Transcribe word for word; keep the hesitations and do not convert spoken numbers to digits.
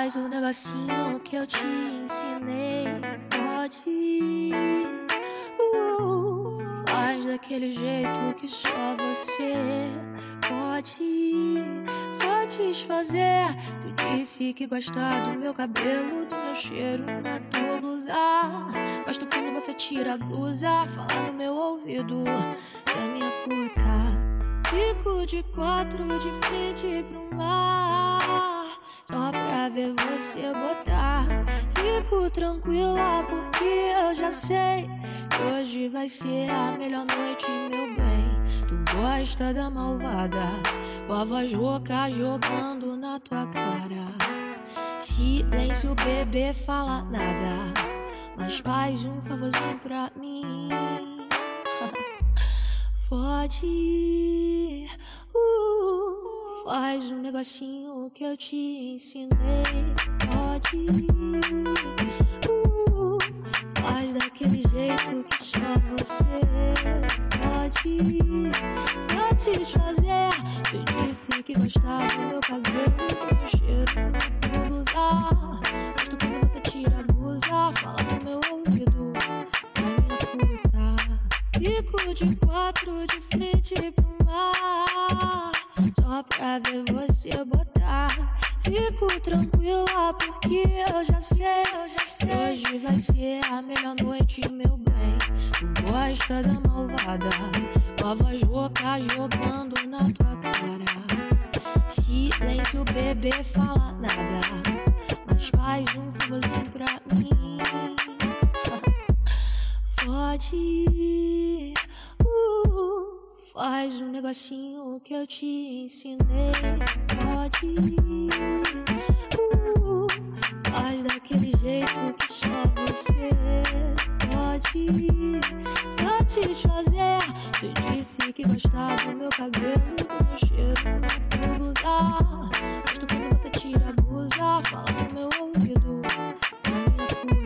Faz o negocinho que eu te ensinei. Pode, uh, faz daquele jeito que só você pode satisfazer. Tu disse que gosta do meu cabelo, do meu cheiro na tua blusa. Gosto quando você tira a blusa, fala no meu ouvido, que é minha puta. Fico de quatro de frente pro mar, só pra ver você botar. Fico tranquila porque eu já sei que hoje vai ser a melhor noite, meu bem. Tu gosta da malvada, com a voz rouca jogando na tua cara. Silêncio, bebê, fala nada, mas faz um favorzinho pra mim. Fode, uh, faz um negocinho que eu te ensinei. Fode, uh, faz daquele jeito que só você pode satisfazer. Tu disse que gostava do meu cabelo, do meu cheiro na tua blusa. Gosto quando você tira a blusa, fala no meu ouvido, vai minha puta. Fico de quatro de frente pro mar, só pra ver você botar. Fico tranquila porque eu já sei, eu já sei, hoje vai ser a melhor noite, meu bem. Tu gosta da malvada, com a voz rouca jogando na tua cara. Silêncio, bebê, fala nada, mas faz um favorzinho pra mim. Fode, uh, faz um negocinho que eu te ensinei. Fode, uh, faz daquele jeito que só você pode satisfazer. Tu disse que gostava do meu cabelo, do meu cheiro na tua blusa. Gosto quando você tira a blusa, fala no meu ouvido, vai minha puta.